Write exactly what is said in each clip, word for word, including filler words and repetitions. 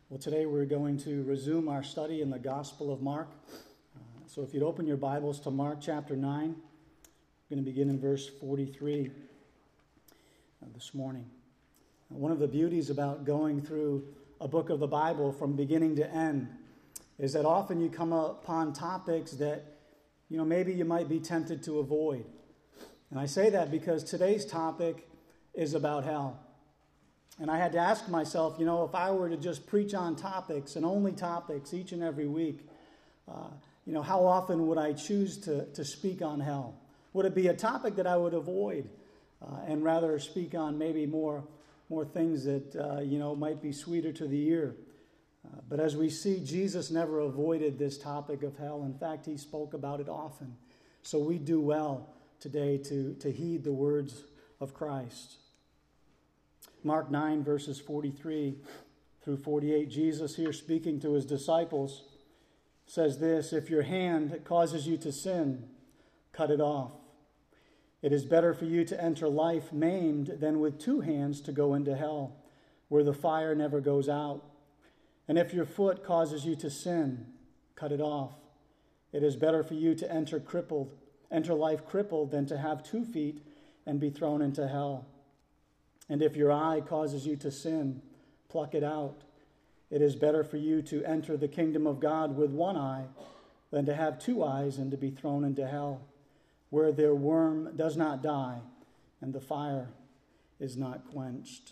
Well, today we're going to resume our study in the Gospel of Mark. Uh, so if you'd open your Bibles to Mark chapter nine, we're going to begin in verse forty-three uh, this morning. Uh, one of the beauties about going through a book of the Bible from beginning to end is that often you come upon topics that, you know, maybe you might be tempted to avoid. And I say that because today's topic is about hell. And I had to ask myself, you know, if I were to just preach on topics and only topics each and every week, uh, you know, how often would I choose to, to speak on hell? Would it be a topic that I would avoid uh, and rather speak on maybe more, more things that, uh, you know, might be sweeter to the ear? Uh, but as we see, Jesus never avoided this topic of hell. In fact, he spoke about it often. So we do well today to, to heed the words of Christ. Mark nine, verses forty-three through forty-eight, Jesus here speaking to his disciples says this, "If your hand causes you to sin, cut it off. It is better for you to enter life maimed than with two hands to go into hell, where the fire never goes out. And if your foot causes you to sin, cut it off. It is better for you to enter crippled, enter life crippled than to have two feet and be thrown into hell. And if your eye causes you to sin, pluck it out. It is better for you to enter the kingdom of God with one eye than to have two eyes and to be thrown into hell, where their worm does not die and the fire is not quenched."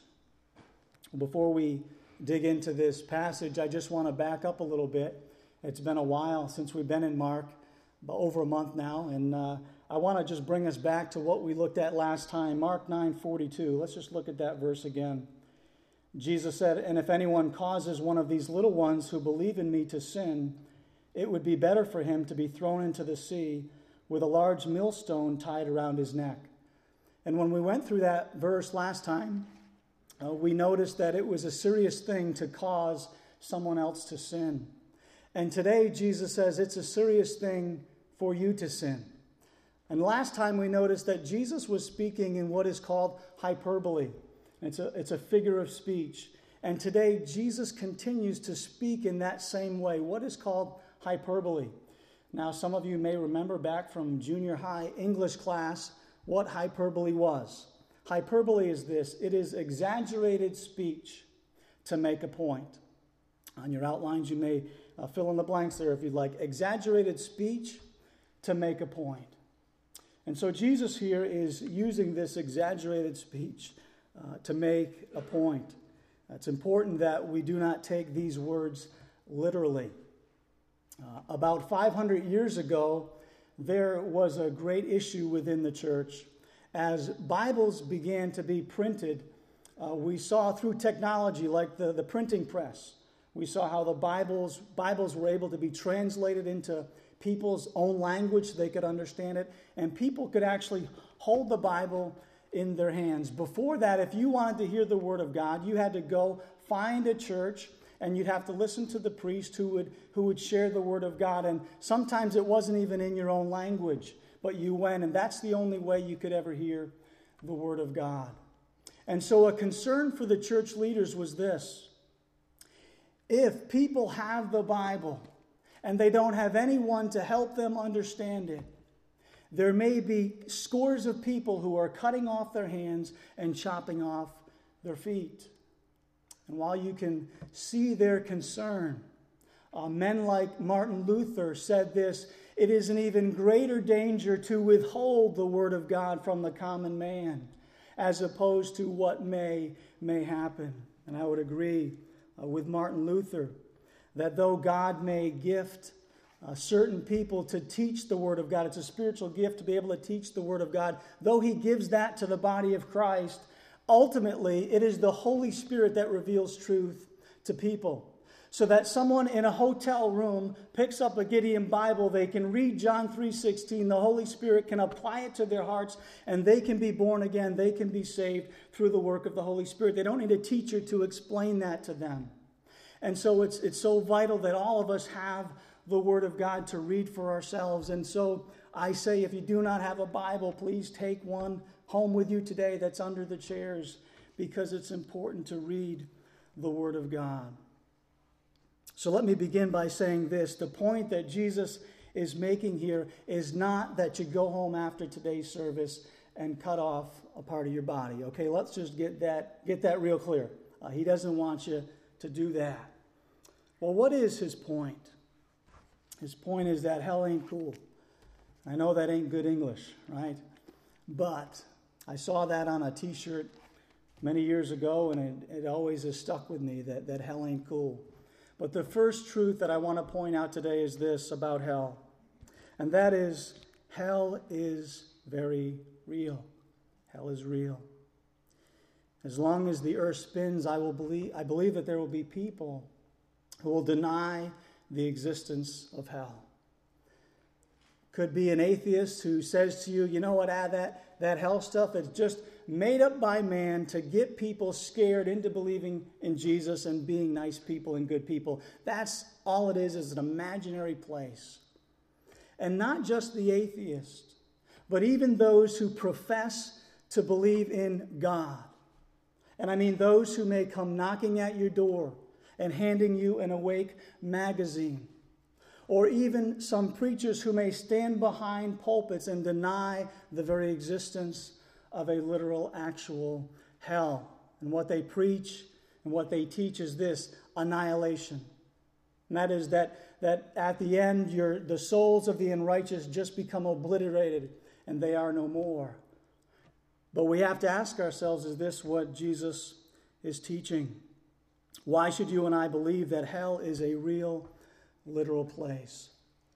Before we dig into this passage, I just want to back up a little bit. It's been a while since we've been in Mark, about over a month now, and uh, I want to just bring us back to what we looked at last time, Mark nine forty-two. Let's just look at that verse again. Jesus said, "And if anyone causes one of these little ones who believe in me to sin, it would be better for him to be thrown into the sea with a large millstone tied around his neck." And when we went through that verse last time, uh, we noticed that it was a serious thing to cause someone else to sin. And today, Jesus says it's a serious thing for you to sin. And last time we noticed that Jesus was speaking in what is called hyperbole. It's a, it's a figure of speech. And today, Jesus continues to speak in that same way, what is called hyperbole. Now, some of you may remember back from junior high English class what hyperbole was. Hyperbole is this: it is exaggerated speech to make a point. On your outlines, you may uh, fill in the blanks there if you'd like. Exaggerated speech to make a point. And so Jesus here is using this exaggerated speech uh, to make a point. It's important that we do not take these words literally. Uh, about five hundred years ago, there was a great issue within the church. As Bibles began to be printed, uh, we saw through technology like the, the printing press, we saw how the Bibles, Bibles were able to be translated into people's own language. They could understand it, and people could actually hold the Bible in their hands. Before that, if you wanted to hear the Word of God, you had to go find a church, and you'd have to listen to the priest who would who would share the Word of God. And sometimes it wasn't even in your own language, but you went, and that's the only way you could ever hear the Word of God. And so a concern for the church leaders was this: if people have the Bible and they don't have anyone to help them understand it, there may be scores of people who are cutting off their hands and chopping off their feet. And while you can see their concern, uh, men like Martin Luther said this: it is an even greater danger to withhold the Word of God from the common man, as opposed to what may, may happen. And I would agree uh, with Martin Luther that though God may gift uh, certain people to teach the Word of God, it's a spiritual gift to be able to teach the Word of God, though he gives that to the body of Christ, ultimately it is the Holy Spirit that reveals truth to people. So that someone in a hotel room picks up a Gideon Bible, they can read John three sixteen, the Holy Spirit can apply it to their hearts, and they can be born again, they can be saved through the work of the Holy Spirit. They don't need a teacher to explain that to them. And so it's it's so vital that all of us have the Word of God to read for ourselves. And so I say, if you do not have a Bible, please take one home with you today that's under the chairs, because it's important to read the Word of God. So let me begin by saying this. The point that Jesus is making here is not that you go home after today's service and cut off a part of your body. Okay, let's just get that, get that real clear. Uh, he doesn't want you to do that. Well, what is his point? His point is that hell ain't cool. I know that ain't good English, right? But I saw that on a t-shirt many years ago, and it, it always has stuck with me, that, that hell ain't cool. But the first truth that I want to point out today is this about hell. And that is, hell is very real. Hell is real. As long as the earth spins, I will believe I believe that there will be people who will deny the existence of hell. Could be an atheist who says to you, you know what, ah, that, that hell stuff is just made up by man to get people scared into believing in Jesus and being nice people and good people. That's all it is, is an imaginary place. And not just the atheist, but even those who profess to believe in God. And I mean those who may come knocking at your door and handing you an Awake magazine. Or even some preachers who may stand behind pulpits and deny the very existence of a literal, actual hell. And what they preach and what they teach is this: annihilation. And that is that, that at the end, your, the souls of the unrighteous just become obliterated and they are no more. But we have to ask ourselves, is this what Jesus is teaching? Why should you and I believe that hell is a real, literal place?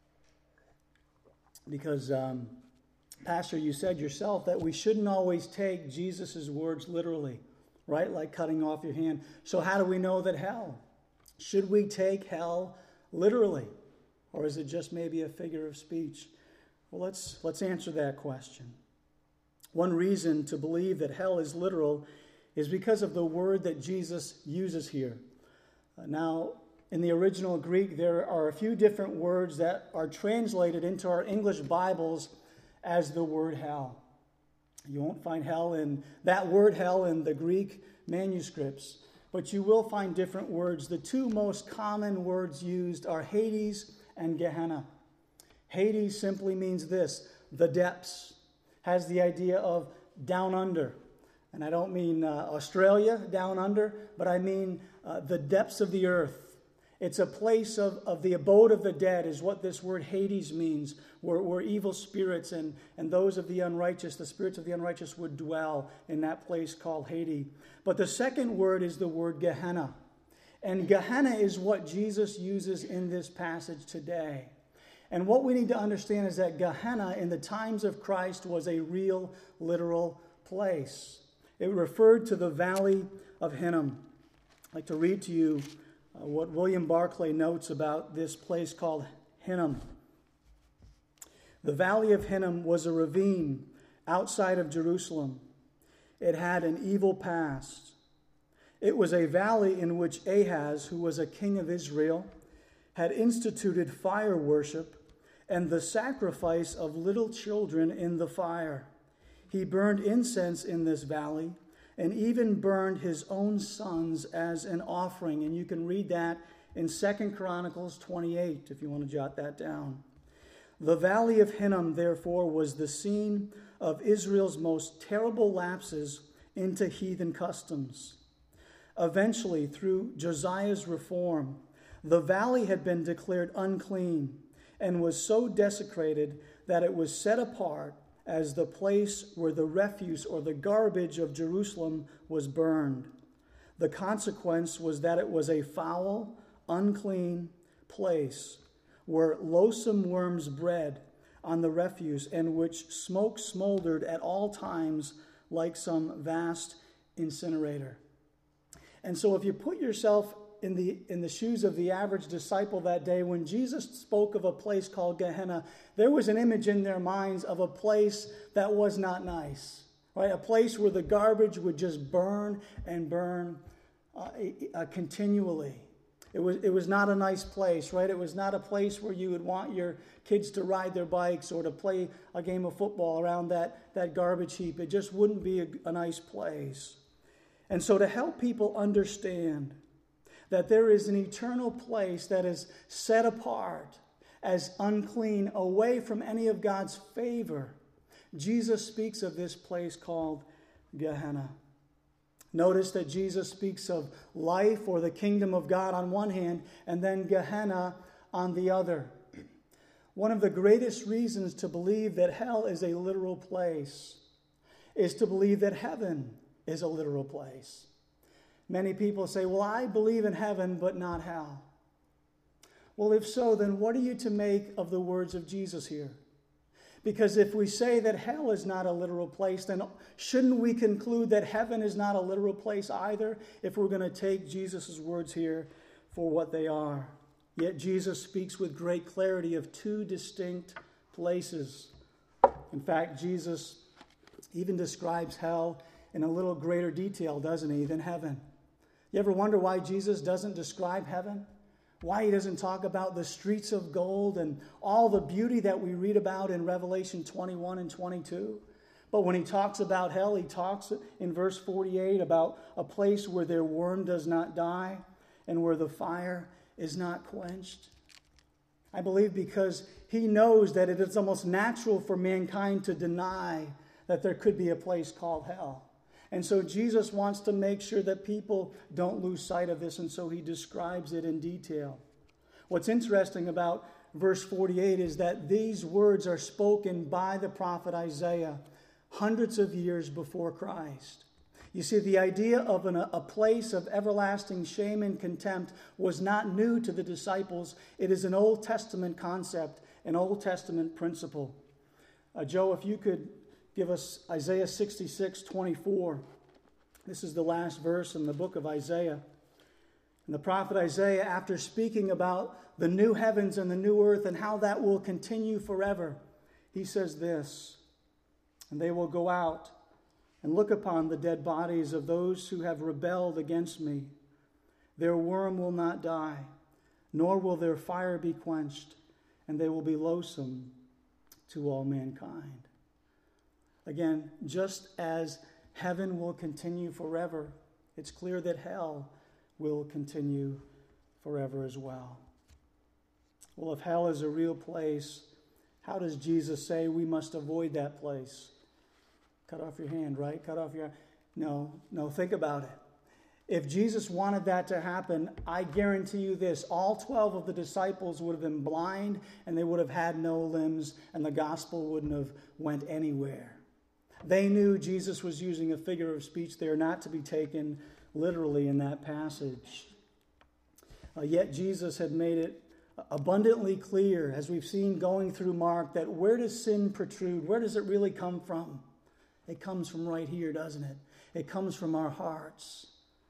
Because, um, Pastor, you said yourself that we shouldn't always take Jesus' words literally, right? Like cutting off your hand. So how do we know that hell? Should we take hell literally? Or is it just maybe a figure of speech? Well, let's, let's answer that question. One reason to believe that hell is literal is because of the word that Jesus uses here. Uh, now, in the original Greek, there are a few different words that are translated into our English Bibles as the word hell. You won't find hell in that word hell in the Greek manuscripts, but you will find different words. The two most common words used are Hades and Gehenna. Hades simply means this: the depths. Has the idea of down under. And I don't mean uh, Australia down under, but I mean uh, the depths of the earth. It's a place of, of the abode of the dead is what this word Hades means, where, where evil spirits and, and those of the unrighteous, the spirits of the unrighteous would dwell in that place called Hades. But the second word is the word Gehenna. And Gehenna is what Jesus uses in this passage today. And what we need to understand is that Gehenna in the times of Christ was a real, literal place. It referred to the valley of Hinnom. I'd like to read to you uh, what William Barclay notes about this place called Hinnom. The valley of Hinnom was a ravine outside of Jerusalem. It had an evil past. It was a valley in which Ahaz, who was a king of Israel, had instituted fire worship and the sacrifice of little children in the fire. He burned incense in this valley and even burned his own sons as an offering. And you can read that in Second Chronicles twenty-eight if you want to jot that down. The valley of Hinnom, therefore, was the scene of Israel's most terrible lapses into heathen customs. Eventually, through Josiah's reform, the valley had been declared unclean and was so desecrated that it was set apart as the place where the refuse or the garbage of Jerusalem was burned. The consequence was that it was a foul, unclean place where loathsome worms bred on the refuse and which smoke smoldered at all times like some vast incinerator. And so if you put yourself in the in the shoes of the average disciple that day, when Jesus spoke of a place called Gehenna, there was an image in their minds of a place that was not nice, right? A place where the garbage would just burn and burn uh, uh, continually. It was it was not a nice place, right? It was not a place where you would want your kids to ride their bikes or to play a game of football around that, that garbage heap. It just wouldn't be a, a nice place. And so to help people understand that there is an eternal place that is set apart as unclean, away from any of God's favor. Jesus speaks of this place called Gehenna. Notice that Jesus speaks of life or the kingdom of God on one hand, and then Gehenna on the other. One of the greatest reasons to believe that hell is a literal place is to believe that heaven is a literal place. Many people say, well, I believe in heaven, but not hell. Well, if so, then what are you to make of the words of Jesus here? Because if we say that hell is not a literal place, then shouldn't we conclude that heaven is not a literal place either, if we're going to take Jesus' words here for what they are? Yet Jesus speaks with great clarity of two distinct places. In fact, Jesus even describes hell in a little greater detail, doesn't he, than heaven? You ever wonder why Jesus doesn't describe heaven? Why he doesn't talk about the streets of gold and all the beauty that we read about in Revelation twenty-one and twenty-two? But when he talks about hell, he talks in verse forty-eight about a place where their worm does not die and where the fire is not quenched. I believe because he knows that it is almost natural for mankind to deny that there could be a place called hell. And so Jesus wants to make sure that people don't lose sight of this, and so he describes it in detail. What's interesting about verse forty-eight is that these words are spoken by the prophet Isaiah hundreds of years before Christ. You see, the idea of an, a place of everlasting shame and contempt was not new to the disciples. It is an Old Testament concept, an Old Testament principle. Uh, Joe, if you could give us Isaiah sixty-six twenty-four. This is the last verse in the book of Isaiah. And the prophet Isaiah, after speaking about the new heavens and the new earth and how that will continue forever, he says this, "And they will go out and look upon the dead bodies of those who have rebelled against me. Their worm will not die, nor will their fire be quenched, and they will be loathsome to all mankind." Again, just as heaven will continue forever, it's clear that hell will continue forever as well. Well, if hell is a real place, how does Jesus say we must avoid that place? Cut off your hand, right? Cut off your... No, no, think about it. If Jesus wanted that to happen, I guarantee you this, all twelve of the disciples would have been blind and they would have had no limbs and the gospel wouldn't have went anywhere. They knew Jesus was using a figure of speech there, not to be taken literally in that passage. Uh, yet Jesus had made it abundantly clear, as we've seen going through Mark, that where does sin protrude? Where does it really come from? It comes from right here, doesn't it? It comes from our hearts.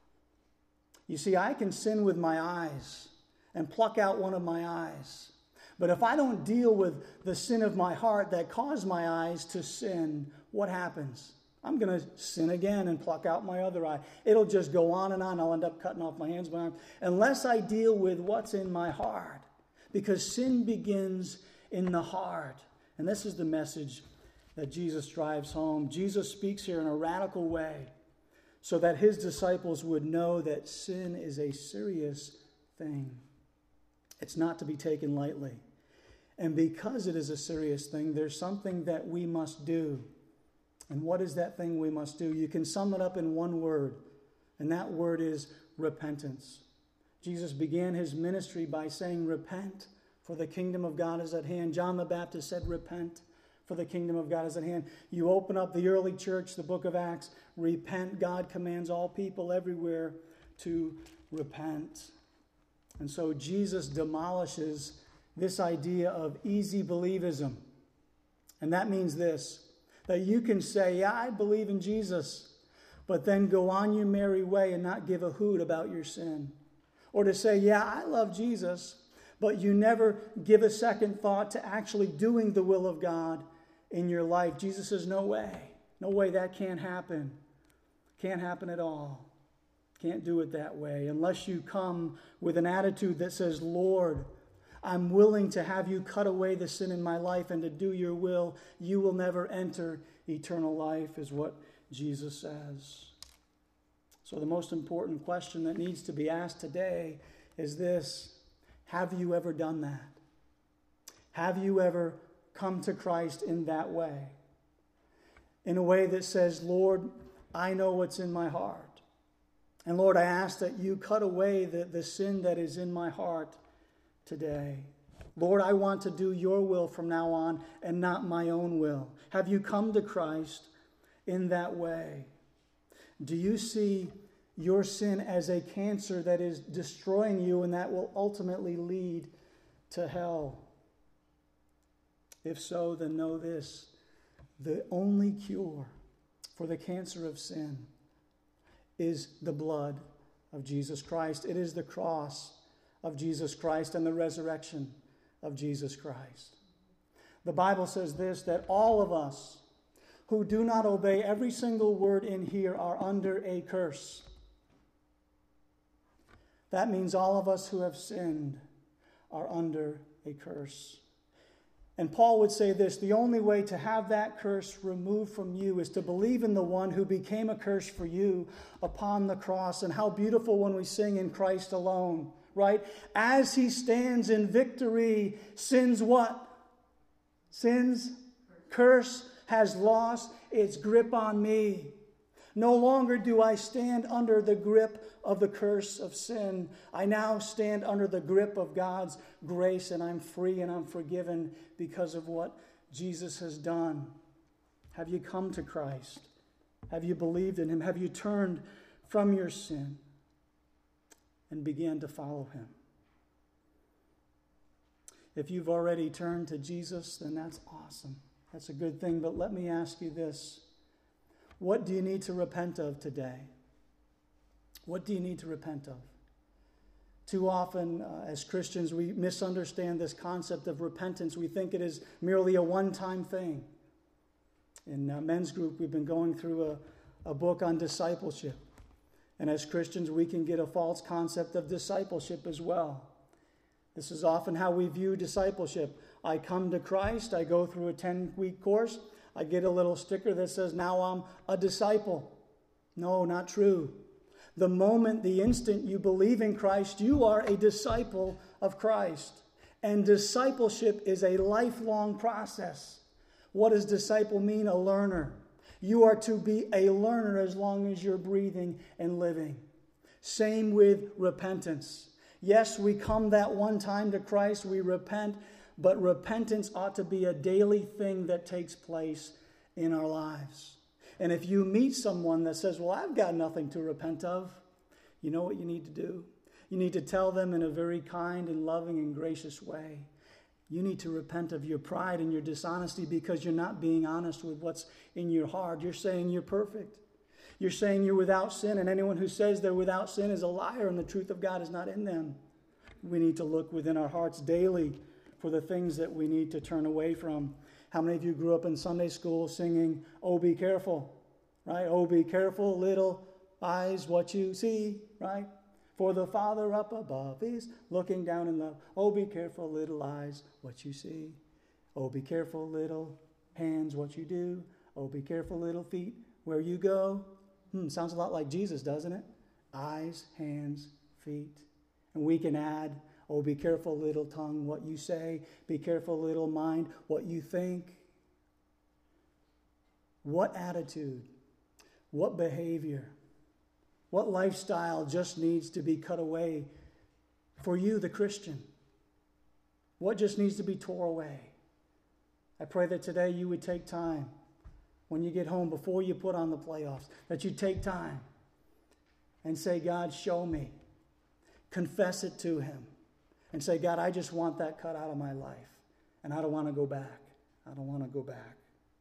You see, I can sin with my eyes and pluck out one of my eyes. But if I don't deal with the sin of my heart that caused my eyes to sin, what happens? I'm going to sin again and pluck out my other eye. It'll just go on and on. I'll end up cutting off my hands, my arms, unless I deal with what's in my heart. Because sin begins in the heart. And this is the message that Jesus drives home. Jesus speaks here in a radical way so that his disciples would know that sin is a serious thing. It's not to be taken lightly. And because it is a serious thing, there's something that we must do. And what is that thing we must do? You can sum it up in one word, and that word is repentance. Jesus began his ministry by saying, "Repent, for the kingdom of God is at hand." John the Baptist said, "Repent, for the kingdom of God is at hand." You open up the early church, the book of Acts, repent. God commands all people everywhere to repent. And so Jesus demolishes this idea of easy believism. And that means this, that you can say, "Yeah, I believe in Jesus," but then go on your merry way and not give a hoot about your sin. Or to say, "Yeah, I love Jesus," but you never give a second thought to actually doing the will of God in your life. Jesus says, no way. No way, that can't happen. Can't happen at all. Can't do it that way. Unless you come with an attitude that says, "Lord, I'm willing to have you cut away the sin in my life and to do your will," you will never enter eternal life, is what Jesus says. So the most important question that needs to be asked today is this: have you ever done that? Have you ever come to Christ in that way? In a way that says, Lord, I know what's in my heart. And Lord, I ask that you cut away the, the sin that is in my heart today. Lord, I want to do your will from now on and not my own will. Have you come to Christ in that way? Do you see your sin as a cancer that is destroying you and that will ultimately lead to hell? If so, then know this: the only cure for the cancer of sin is the blood of Jesus Christ. It is the cross of Jesus Christ and the resurrection of Jesus Christ. The Bible says this, that all of us who do not obey every single word in here are under a curse. That means all of us who have sinned are under a curse. And Paul would say this: the only way to have that curse removed from you is to believe in the one who became a curse for you upon the cross. And how beautiful when we sing in Christ alone, right? As he stands in victory, sin's what? Sin's curse has lost its grip on me. No longer do I stand under the grip of the curse of sin. I now stand under the grip of God's grace, and I'm free and I'm forgiven because of what Jesus has done. Have you come to Christ? Have you believed in him? Have you turned from your sin and began to follow him? If you've already turned to Jesus, then that's awesome. That's a good thing. But let me ask you this: what do you need to repent of today? What do you need to repent of? Too often, uh, as Christians, we misunderstand this concept of repentance. We think it is merely a one-time thing. In uh, men's group, we've been going through a, a book on discipleship. And as Christians, we can get a false concept of discipleship as well. This is often how we view discipleship. I come to Christ, I go through a ten-week course, I get a little sticker that says, now I'm a disciple. No, not true. The moment, the instant you believe in Christ, you are a disciple of Christ. And discipleship is a lifelong process. What does disciple mean? A learner. You are to be a learner as long as you're breathing and living. Same with repentance. Yes, we come that one time to Christ, we repent, but repentance ought to be a daily thing that takes place in our lives. And if you meet someone that says, well, I've got nothing to repent of, you know what you need to do? You need to tell them in a very kind and loving and gracious way. You need to repent of your pride and your dishonesty because you're not being honest with what's in your heart. You're saying you're perfect. You're saying you're without sin, and anyone who says they're without sin is a liar, and the truth of God is not in them. We need to look within our hearts daily for the things that we need to turn away from. How many of you grew up in Sunday school singing, oh, be careful, right? Oh, be careful, little eyes, what you see, right? For the Father up above is looking down in love. Oh, be careful, little eyes, what you see. Oh, be careful, little hands, what you do. Oh, be careful, little feet, where you go. Hmm, sounds a lot like Jesus, doesn't it? Eyes, hands, feet. And we can add, oh, be careful, little tongue, what you say. Be careful, little mind, what you think. What attitude, what behavior, what lifestyle just needs to be cut away for you, the Christian? What just needs to be tore away? I pray that today you would take time when you get home, before you put on the playoffs, that you take time and say, God, show me. Confess it to him. And say, God, I just want that cut out of my life. And I don't want to go back. I don't want to go back.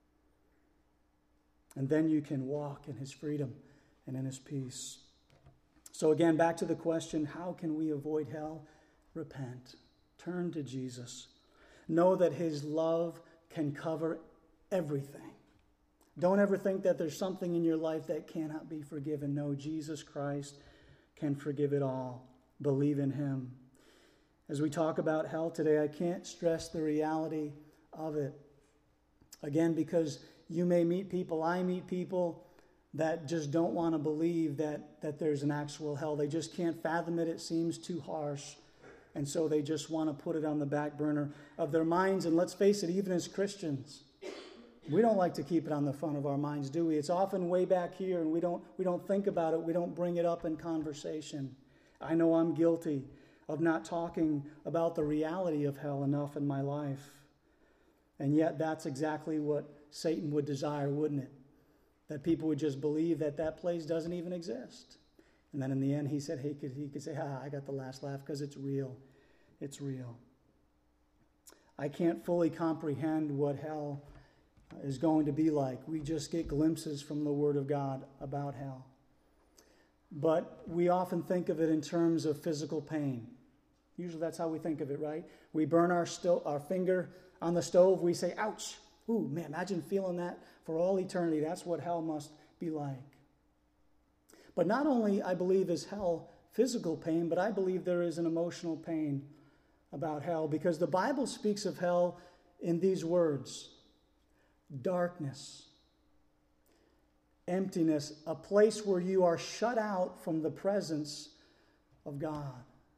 And then you can walk in his freedom and in his peace. So again, back to the question, how can we avoid hell? Repent. Turn to Jesus. Know that his love can cover everything. Don't ever think that there's something in your life that cannot be forgiven. No, Jesus Christ can forgive it all. Believe in him. As we talk about hell today, I can't stress the reality of it. Again, because you may meet people, I meet people that just don't want to believe that, that there's an actual hell. They just can't fathom it. It seems too harsh. And so they just want to put it on the back burner of their minds. And let's face it, even as Christians, we don't like to keep it on the front of our minds, do we? It's often way back here, and we don't we don't think about it. We don't bring it up in conversation. I know I'm guilty of not talking about the reality of hell enough in my life. And yet that's exactly what Satan would desire, wouldn't it? That people would just believe that that place doesn't even exist. And then in the end, he said he could, he could say, ah, I got the last laugh because it's real. It's real. I can't fully comprehend what hell is going to be like. We just get glimpses from the Word of God about hell. But we often think of it in terms of physical pain. Usually that's how we think of it, right? We burn our, sto- our finger on the stove. We say, ouch. Ooh, man, imagine feeling that for all eternity. That's what hell must be like. But not only, I believe, is hell physical pain, but I believe there is an emotional pain about hell, because the Bible speaks of hell in these words: darkness, emptiness, a place where you are shut out from the presence of God.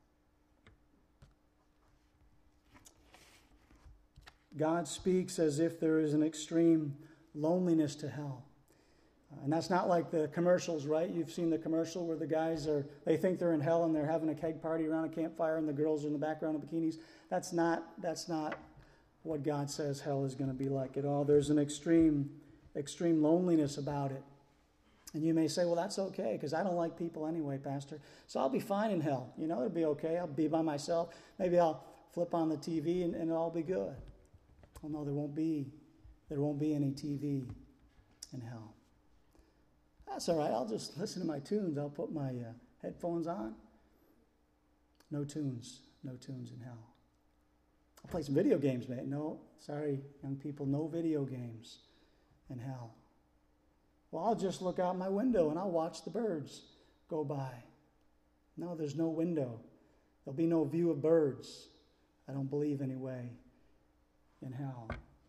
God speaks as if there is an extreme loneliness to hell. Uh, and that's not like the commercials, right? You've seen the commercial where the guys are, they think they're in hell and they're having a keg party around a campfire and the girls are in the background in bikinis. That's not, that's not what God says hell is going to be like at all. There's an extreme, extreme loneliness about it. And you may say, well, that's okay, because I don't like people anyway, Pastor. So I'll be fine in hell. You know, it'll be okay. I'll be by myself. Maybe I'll flip on the T V and, and it'll all be good. Well, no, there won't be. There won't be any T V in hell. That's all right. I'll just listen to my tunes. I'll put my uh, headphones on. No tunes. No tunes in hell. I'll play some video games, mate. No, sorry, young people, no video games in hell. Well, I'll just look out my window and I'll watch the birds go by. No, there's no window. There'll be no view of birds. I don't believe anyway in hell.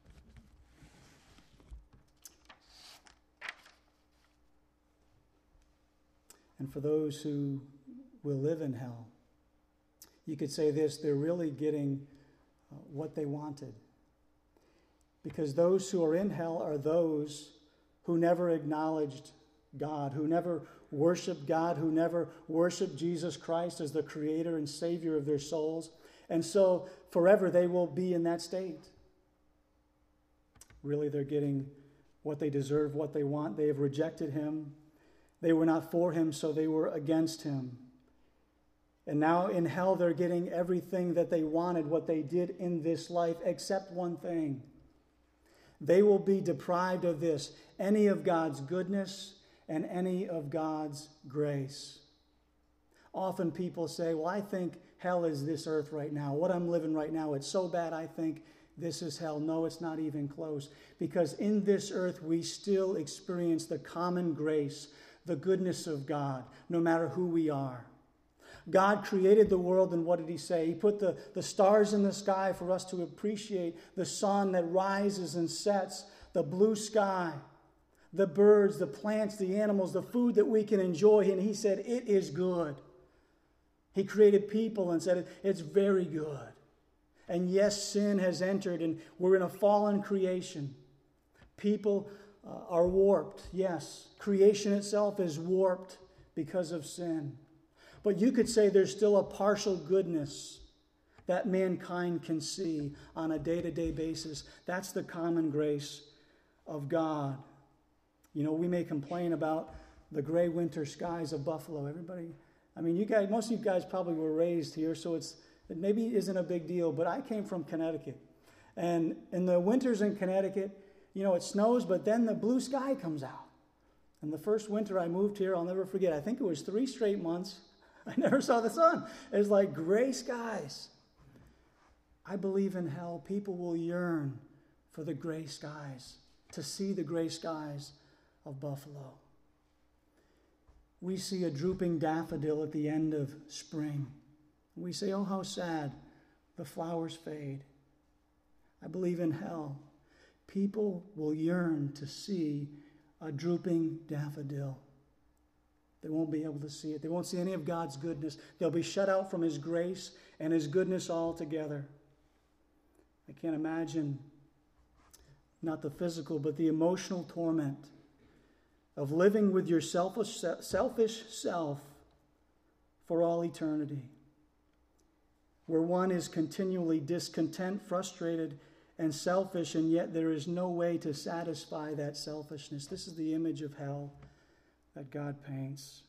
And for those who will live in hell, you could say this: they're really getting uh, what they wanted. Because those who are in hell are those who never acknowledged God, who never worshiped God, who never worshiped Jesus Christ as the creator and savior of their souls. And so forever they will be in that state. Really, they're getting what they deserve, what they want. They have rejected him. They were not for him, so they were against him. And now in hell, they're getting everything that they wanted, what they did in this life, except one thing. They will be deprived of this, any of God's goodness and any of God's grace. Often people say, well, I think hell is this earth right now. What I'm living right now, it's so bad I think this is hell. No, it's not even close. Because in this earth, we still experience the common grace, the goodness of God, no matter who we are. God created the world, and what did he say? He put the, the stars in the sky for us to appreciate, the sun that rises and sets, the blue sky, the birds, the plants, the animals, the food that we can enjoy. And he said, it is good. He created people and said, it's very good. And yes, sin has entered, and we're in a fallen creation. People uh, are warped. Yes, creation itself is warped because of sin. But you could say there's still a partial goodness that mankind can see on a day-to-day basis. That's the common grace of God. You know, we may complain about the gray winter skies of Buffalo. Everybody, I mean, you guys, most of you guys probably were raised here, so it's it maybe isn't a big deal. But I came from Connecticut. And in the winters in Connecticut, you know, it snows, but then the blue sky comes out. And the first winter I moved here, I'll never forget, I think it was three straight months, I never saw the sun. It was like gray skies. I believe in hell, people will yearn for the gray skies, to see the gray skies of Buffalo. We see a drooping daffodil at the end of spring. We say, oh, how sad, the flowers fade. I believe in hell, people will yearn to see a drooping daffodil. They won't be able to see it. They won't see any of God's goodness. They'll be shut out from His grace and His goodness altogether. I can't imagine, not the physical, but the emotional torment of living with your selfish, selfish self for all eternity, where one is continually discontent, frustrated, and selfish, and yet there is no way to satisfy that selfishness. This is the image of hell that God paints.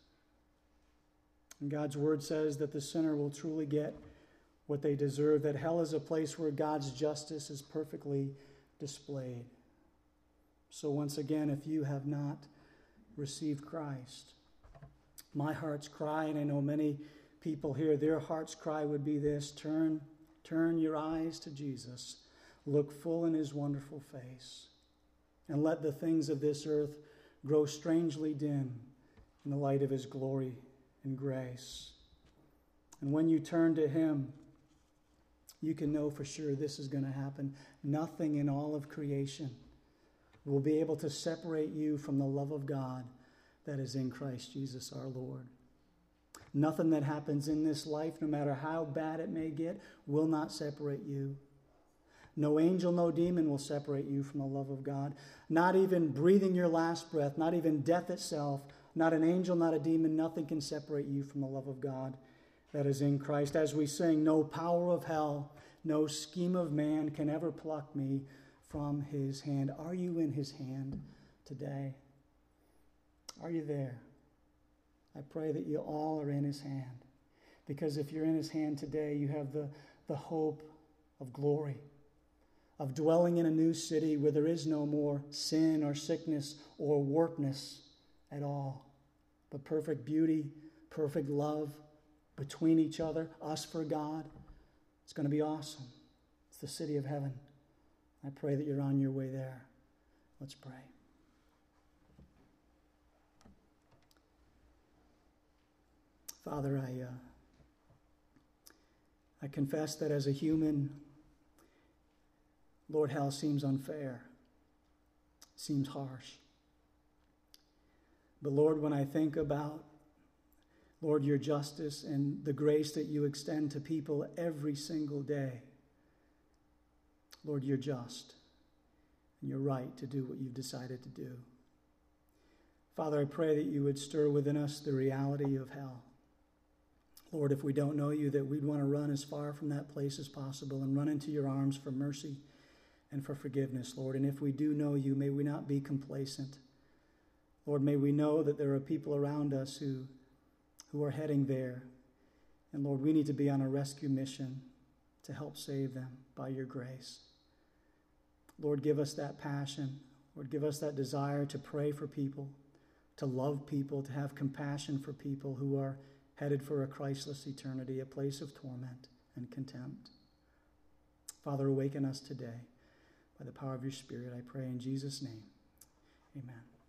And God's word says that the sinner will truly get what they deserve, that hell is a place where God's justice is perfectly displayed. So once again, if you have not received Christ, my heart's cry, and I know many people here, their heart's cry would be this: turn, turn your eyes to Jesus, look full in His wonderful face, and let the things of this earth grow strangely dim in the light of His glory and grace. And when you turn to Him, you can know for sure this is going to happen. Nothing in all of creation will be able to separate you from the love of God that is in Christ Jesus our Lord. Nothing that happens in this life, no matter how bad it may get, will not separate you. No angel, no demon will separate you from the love of God. Not even breathing your last breath, not even death itself, not an angel, not a demon, nothing can separate you from the love of God that is in Christ. As we sing, no power of hell, no scheme of man can ever pluck me from His hand. Are you in His hand today? Are you there? I pray that you all are in His hand, because if you're in His hand today, you have the, the hope of glory, of dwelling in a new city where there is no more sin or sickness or warpness at all, but perfect beauty, perfect love between each other, us for God. It's going to be awesome. It's the city of heaven. I pray that you're on your way there. Let's pray. Father, I, uh, I confess that as a human, Lord, hell seems unfair, seems harsh. But Lord, when I think about, Lord, your justice and the grace that you extend to people every single day, Lord, you're just and you're right to do what you've decided to do. Father, I pray that you would stir within us the reality of hell. Lord, if we don't know you, that we'd want to run as far from that place as possible and run into your arms for mercy and for forgiveness, Lord. And if we do know you, may we not be complacent. Lord, may we know that there are people around us who, who are heading there. And Lord, we need to be on a rescue mission to help save them by your grace. Lord, give us that passion. Lord, give us that desire to pray for people, to love people, to have compassion for people who are headed for a Christless eternity, a place of torment and contempt. Father, awaken us today by the power of your Spirit, I pray in Jesus' name. Amen.